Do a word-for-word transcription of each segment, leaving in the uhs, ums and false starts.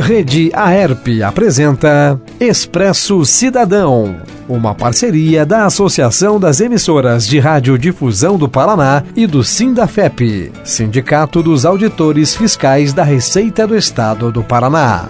Rede Aerp apresenta Expresso Cidadão, uma parceria da Associação das Emissoras de Radiodifusão do Paraná e do Sindafep, Sindicato dos Auditores Fiscais da Receita do Estado do Paraná.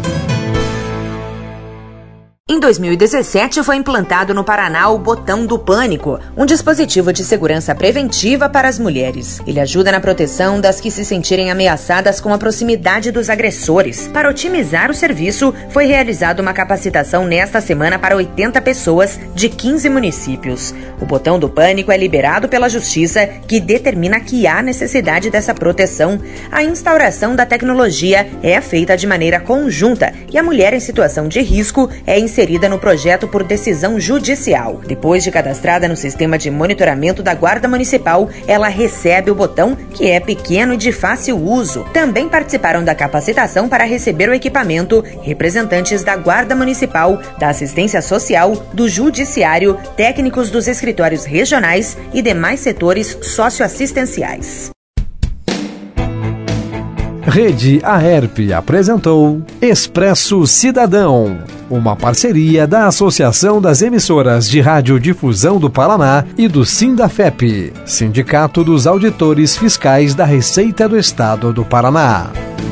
Em dois mil e dezessete, foi implantado no Paraná o Botão do Pânico, um dispositivo de segurança preventiva para as mulheres. Ele ajuda na proteção das que se sentirem ameaçadas com a proximidade dos agressores. Para otimizar o serviço, foi realizada uma capacitação nesta semana para oitenta pessoas de quinze municípios. O Botão do Pânico é liberado pela Justiça, que determina que há necessidade dessa proteção. A instauração da tecnologia é feita de maneira conjunta e a mulher em situação de risco é inserida inserida no projeto por decisão judicial. Depois de cadastrada no sistema de monitoramento da Guarda Municipal, ela recebe o botão, que é pequeno e de fácil uso. Também participaram da capacitação para receber o equipamento representantes da Guarda Municipal, da Assistência Social, do Judiciário, técnicos dos escritórios regionais e demais setores socioassistenciais. Rede Aerp apresentou Expresso Cidadão, uma parceria da Associação das Emissoras de Radiodifusão do Paraná e do Sindafep, Sindicato dos Auditores Fiscais da Receita do Estado do Paraná.